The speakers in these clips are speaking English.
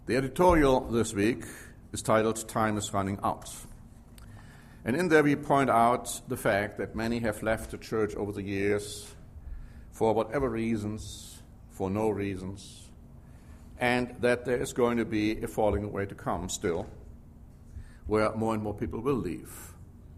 The editorial this week is titled "Time is Running Out." And in there we point out the fact that many have left the church over the years for whatever reasons, for no reasons, and that there is going to be a falling away to come still, where more and more people will leave.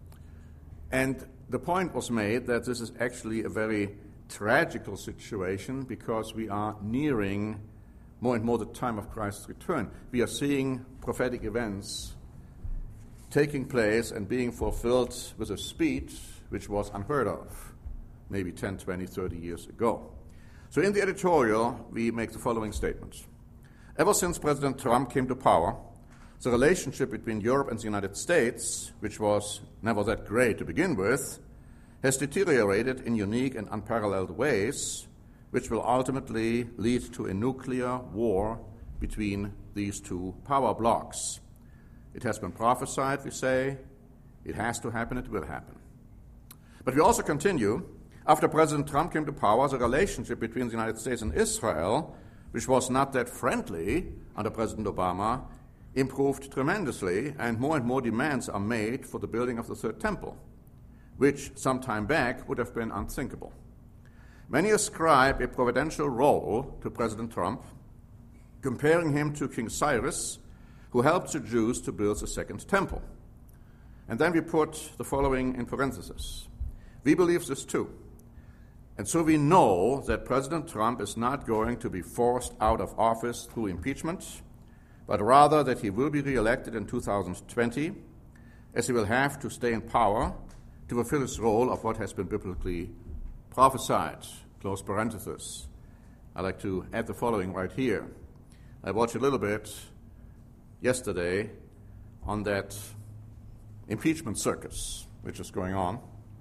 And the point was made that this is actually a very tragical situation because we are nearing more and more the time of Christ's return. We are seeing prophetic events taking place and being fulfilled with a speed which was unheard of maybe 10, 20, 30 years ago. So in the editorial, we make the following statements. Ever since President Trump came to power, the relationship between Europe and the United States, which was never that great to begin with, has deteriorated in unique and unparalleled ways, which will ultimately lead to a nuclear war between these two power blocs. It has been prophesied, we say. It has to happen, it will happen. But we also continue, after President Trump came to power, the relationship between the United States and Israel, which was not that friendly under President Obama, improved tremendously, and more demands are made for the building of the Third Temple, which some time back would have been unthinkable. Many ascribe a providential role to President Trump, comparing him to King Cyrus, who helped the Jews to build the Second Temple. And then we put the following in parentheses. We believe this too. And so we know that President Trump is not going to be forced out of office through impeachment, but rather that he will be reelected in 2020, as he will have to stay in power to fulfill his role of what has been biblically prophesied, close parenthesis. I'd like to add the following right here. I watched a little bit yesterday on that impeachment circus which is going on.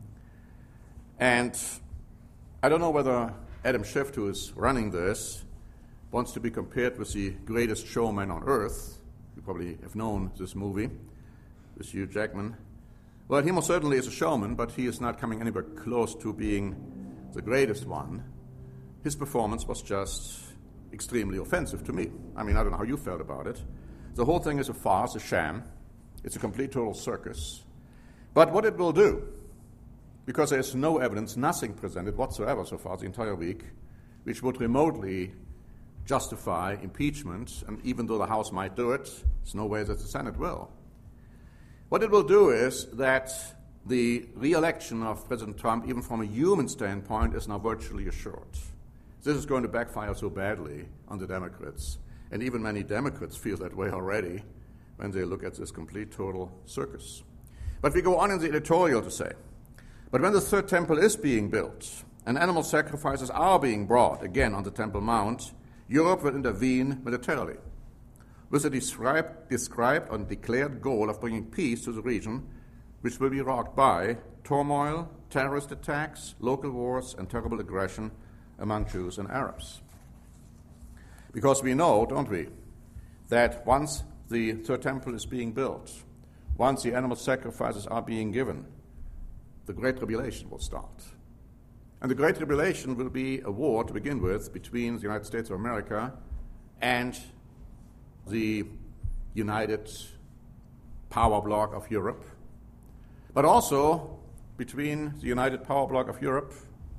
And I don't know whether Adam Schiff, who is running this, wants to be compared with the greatest showman on earth. You probably have known this movie with Hugh Jackman. Well, he most certainly is a showman, but he is not coming anywhere close to being the greatest one. His performance was just extremely offensive to me. I mean, I don't know how you felt about it. The whole thing is a farce, a sham. It's a complete total circus. But what it will do, because there is no evidence, nothing presented whatsoever so far the entire week, which would remotely justify impeachment, and even though the House might do it, there's no way that the Senate will. What it will do is that the re-election of President Trump, even from a human standpoint, is now virtually assured. This is going to backfire so badly on the Democrats, and even many Democrats feel that way already when they look at this complete total circus. But we go on in the editorial to say, but when the Third Temple is being built and animal sacrifices are being brought again on the Temple Mount, Europe will intervene militarily with a described and declared goal of bringing peace to the region, which will be rocked by turmoil, terrorist attacks, local wars, and terrible aggression among Jews and Arabs. Because we know, don't we, that once the Third Temple is being built, once the animal sacrifices are being given, the Great Tribulation will start. And the Great Tribulation will be a war, to begin with, between the United States of America and the United Power Bloc of Europe, but also between the United Power Bloc of Europe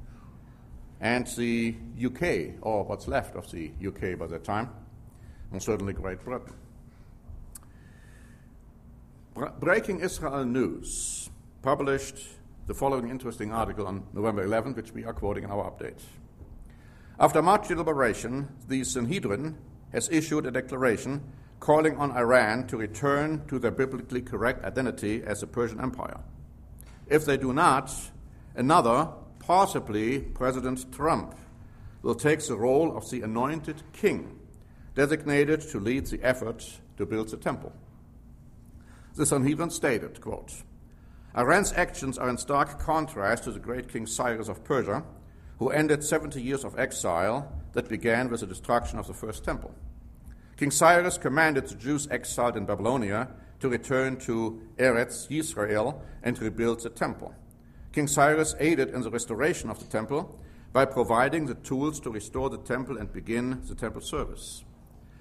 and the UK, or what's left of the UK by that time, and certainly Great Britain. Breaking Israel News published the following interesting article on November 11th, which we are quoting in our update. After much deliberation, the Sanhedrin has issued a declaration calling on Iran to return to their biblically correct identity as the Persian Empire. If they do not, another, possibly President Trump, will take the role of the anointed king, designated to lead the effort to build the temple. The Sanhedrin stated, quote, Iran's actions are in stark contrast to the great King Cyrus of Persia, who ended 70 years of exile that began with the destruction of the First Temple. King Cyrus commanded the Jews exiled in Babylonia to return to Eretz Yisrael and rebuild the temple. King Cyrus aided in the restoration of the temple by providing the tools to restore the temple and begin the temple service.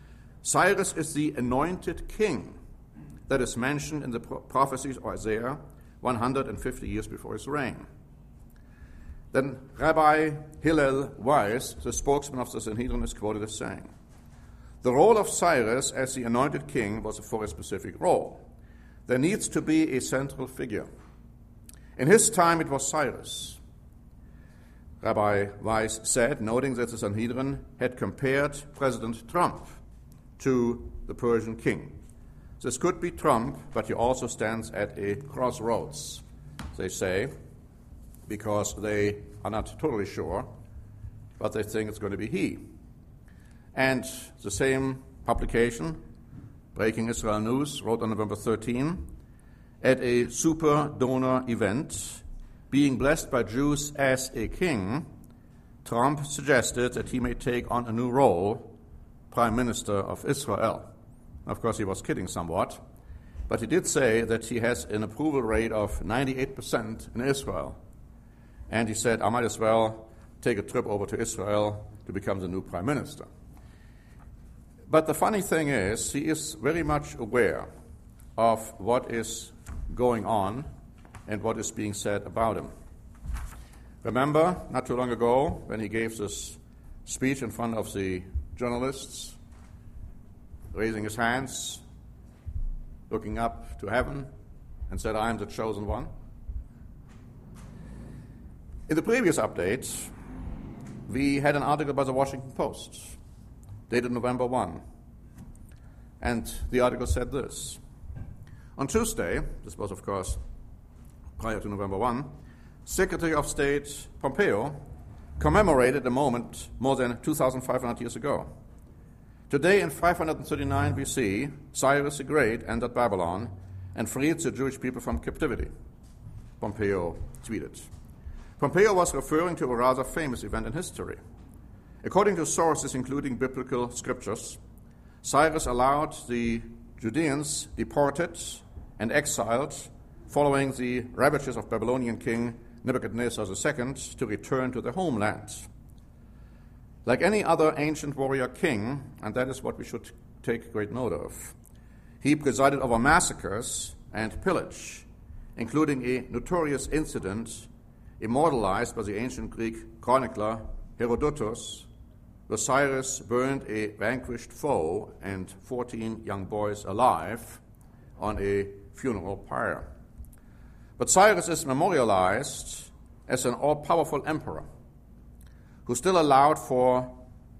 Cyrus is the anointed king that is mentioned in the prophecies of Isaiah 150 years before his reign. Then Rabbi Hillel Weiss, the spokesman of the Sanhedrin, is quoted as saying, "The role of Cyrus as the anointed king was for a specific role. There needs to be a central figure. In his time, it was Cyrus." Rabbi Weiss said, noting that the Sanhedrin had compared President Trump to the Persian king. This could be Trump, but he also stands at a crossroads, they say, because they are not totally sure, but they think it's going to be he. And the same publication, Breaking Israel News, wrote on November 13, at a super donor event, being blessed by Jews as a king, Trump suggested that he may take on a new role, Prime Minister of Israel. Of course, he was kidding somewhat, but he did say that he has an approval rate of 98% in Israel. And he said, I might as well take a trip over to Israel to become the new Prime Minister. But the funny thing is, he is very much aware of what is going on and what is being said about him. Remember, not too long ago, when he gave this speech in front of the journalists, raising his hands, looking up to heaven, and said, I am the chosen one? In the previous update, we had an article by the Washington Post, dated November 1, and the article said this. On Tuesday, this was, of course, prior to November 1, Secretary of State Pompeo commemorated a moment more than 2,500 years ago. Today, in 539 BC, Cyrus the Great entered Babylon and freed the Jewish people from captivity, Pompeo tweeted. Pompeo was referring to a rather famous event in history. According to sources including biblical scriptures, Cyrus allowed the Judeans deported and exiled following the ravages of Babylonian king Nebuchadnezzar II to return to their homeland. Like any other ancient warrior king, and that is what we should take great note of, he presided over massacres and pillage, including a notorious incident immortalized by the ancient Greek chronicler Herodotus, where Cyrus burned a vanquished foe and 14 young boys alive on a funeral pyre. But Cyrus is memorialized as an all-powerful emperor who still allowed for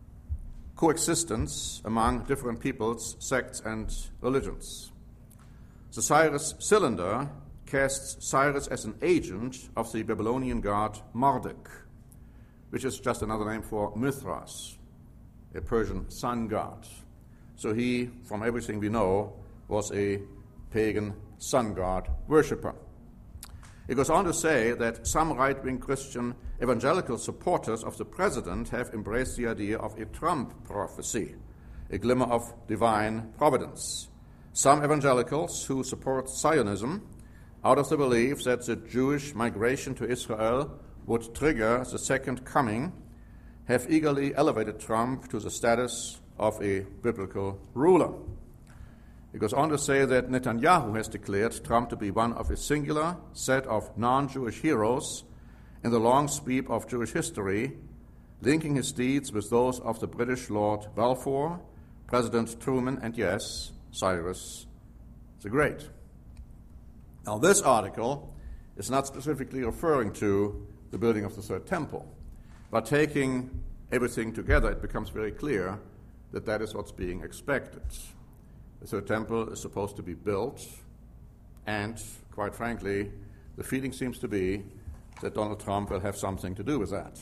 coexistence among different peoples, sects, and religions. The Cyrus cylinder casts Cyrus as an agent of the Babylonian god Marduk, which is just another name for Mithras, a Persian sun god. So he, from everything we know, was a pagan sun god worshipper. It goes on to say that some right-wing Christian evangelical supporters of the president have embraced the idea of a Trump prophecy, a glimmer of divine providence. Some evangelicals who support Zionism, out of the belief that the Jewish migration to Israel would trigger the second coming, have eagerly elevated Trump to the status of a biblical ruler. It goes on to say that Netanyahu has declared Trump to be one of a singular set of non-Jewish heroes in the long sweep of Jewish history, linking his deeds with those of the British Lord Balfour, President Truman, and yes, Cyrus the Great. Now, this article is not specifically referring to the building of the Third Temple, but taking everything together, it becomes very clear that that is what's being expected. The Third Temple is supposed to be built, and, quite frankly, the feeling seems to be that Donald Trump will have something to do with that.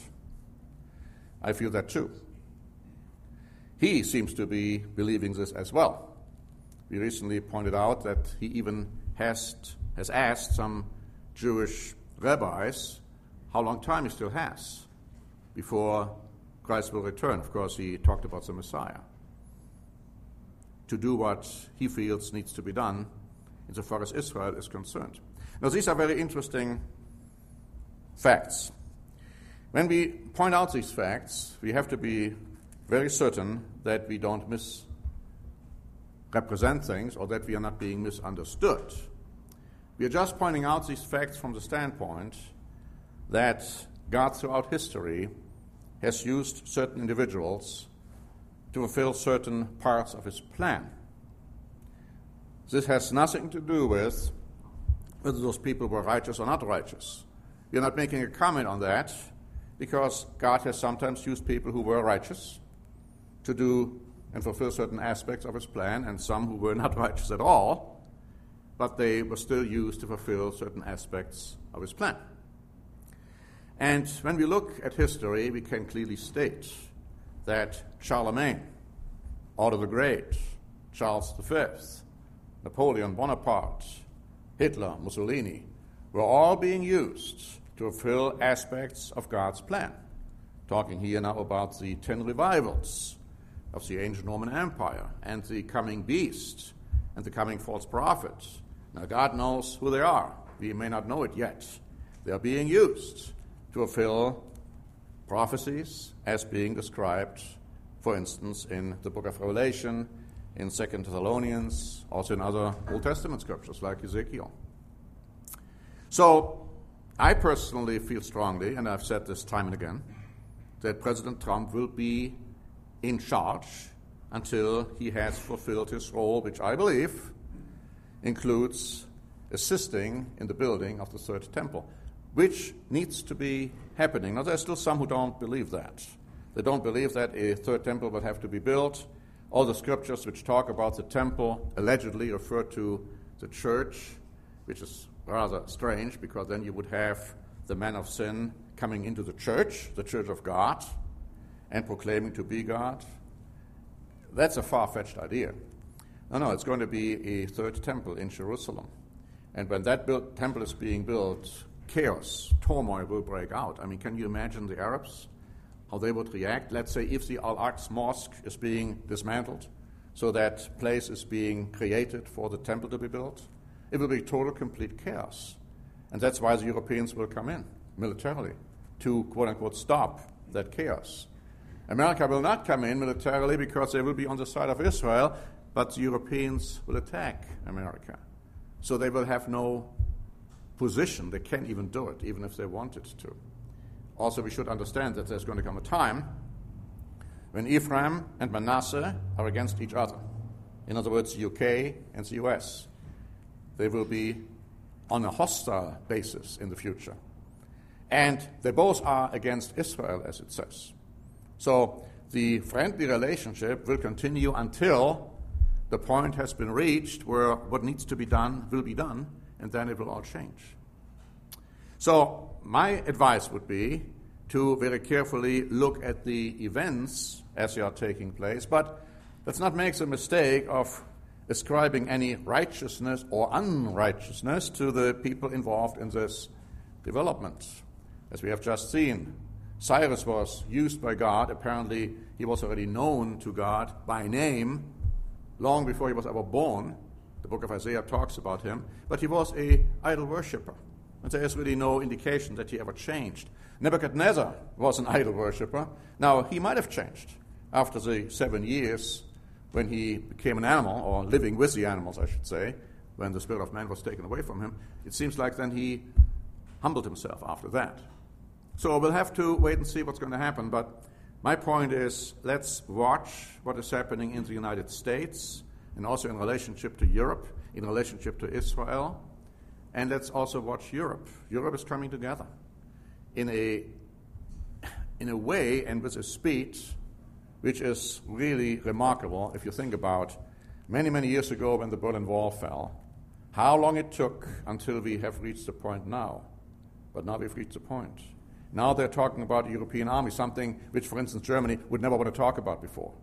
I feel that too. He seems to be believing this as well. We recently pointed out that he even has asked some Jewish rabbis how long time he still has before Christ will return. Of course, he talked about the Messiah, to do what he feels needs to be done insofar as Israel is concerned. Now, these are very interesting facts. When we point out these facts, we have to be very certain that we don't miss represent things or that we are not being misunderstood. We are just pointing out these facts from the standpoint that God throughout history has used certain individuals to fulfill certain parts of his plan. This has nothing to do with whether those people were righteous or not righteous. We are not making a comment on that because God has sometimes used people who were righteous to do and fulfill certain aspects of his plan, and some who were not righteous at all, but they were still used to fulfill certain aspects of his plan. And when we look at history, we can clearly state that Charlemagne, Otto the Great, Charles V, Napoleon Bonaparte, Hitler, Mussolini, were all being used to fulfill aspects of God's plan. Talking here now about the 10 revivals of the ancient Roman Empire and the coming beast and the coming false prophets. Now God knows who they are. We may not know it yet. They are being used to fulfill prophecies as being described, for instance, in the book of Revelation, in 2 Thessalonians, also in other Old Testament scriptures like Ezekiel. So I personally feel strongly, and I've said this time and again, that President Trump will be in charge until he has fulfilled his role, which I believe includes assisting in the building of the third temple, which needs to be happening. Now, there's still some who don't believe that. They don't believe that a third temple will have to be built. All the scriptures which talk about the temple allegedly refer to the church, which is rather strange because then you would have the man of sin coming into the church of God, and proclaiming to be God. That's a far-fetched idea. No, it's going to be a third temple in Jerusalem. And when that temple is being built, chaos, turmoil will break out. I mean, can you imagine the Arabs, how they would react? Let's say if the Al-Aqsa Mosque is being dismantled, so that place is being created for the temple to be built, it will be total, complete chaos. And that's why the Europeans will come in militarily to, quote-unquote, stop that chaos. America will not come in militarily because they will be on the side of Israel, but the Europeans will attack America. So they will have no position. They can't even do it, even if they wanted to. Also, we should understand that there's going to come a time when Ephraim and Manasseh are against each other. In other words, the UK and the US. They will be on a hostile basis in the future. And they both are against Israel, as it says. So the friendly relationship will continue until the point has been reached where what needs to be done will be done, and then it will all change. So my advice would be to very carefully look at the events as they are taking place, but let's not make the mistake of ascribing any righteousness or unrighteousness to the people involved in this development. As we have just seen, Cyrus was used by God. Apparently, he was already known to God by name long before he was ever born. The book of Isaiah talks about him. But he was an idol worshiper. And there is really no indication that he ever changed. Nebuchadnezzar was an idol worshiper. Now, he might have changed after the 7 years when he became an animal, or living with the animals, I should say, when the spirit of man was taken away from him. It seems like then he humbled himself after that. So we'll have to wait and see what's going to happen. But my point is, let's watch what is happening in the United States and also in relationship to Europe, in relationship to Israel. And let's also watch Europe. Europe is coming together in a way and with a speed which is really remarkable if you think about many, many years ago when the Berlin Wall fell, how long it took until we have reached the point now. But now we've reached the point. Now they're talking about a European army, something which, for instance, Germany would never want to talk about before.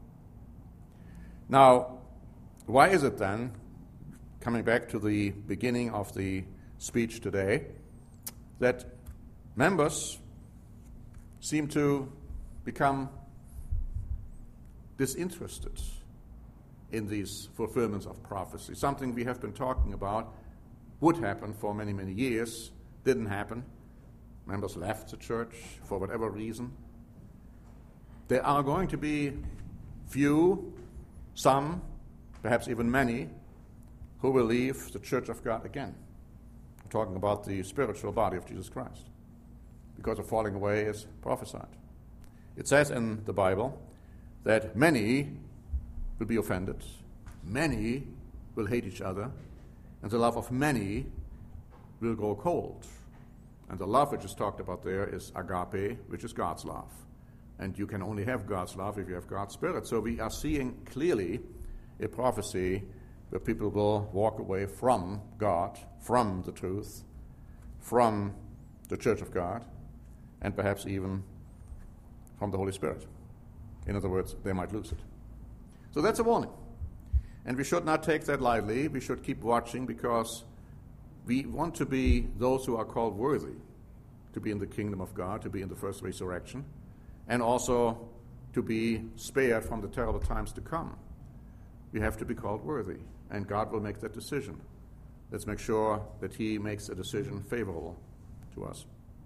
Now, why is it then, coming back to the beginning of the speech today, that members seem to become disinterested in these fulfillments of prophecy? Something we have been talking about would happen for many, many years, didn't happen. Members left the church for whatever reason. There are going to be some perhaps even many, who will leave the church of God again. We're talking about the spiritual body of Jesus Christ, because of falling away is prophesied. It says in the Bible that many will be offended, many will hate each other, and the love of many will grow cold. And the love which is talked about there is agape, which is God's love. And you can only have God's love if you have God's Spirit. So we are seeing clearly a prophecy where people will walk away from God, from the truth, from the church of God, and perhaps even from the Holy Spirit. In other words, they might lose it. So that's a warning. And we should not take that lightly. We should keep watching, because we want to be those who are called worthy to be in the kingdom of God, to be in the first resurrection, and also to be spared from the terrible times to come. We have to be called worthy, and God will make that decision. Let's make sure that He makes a decision favorable to us.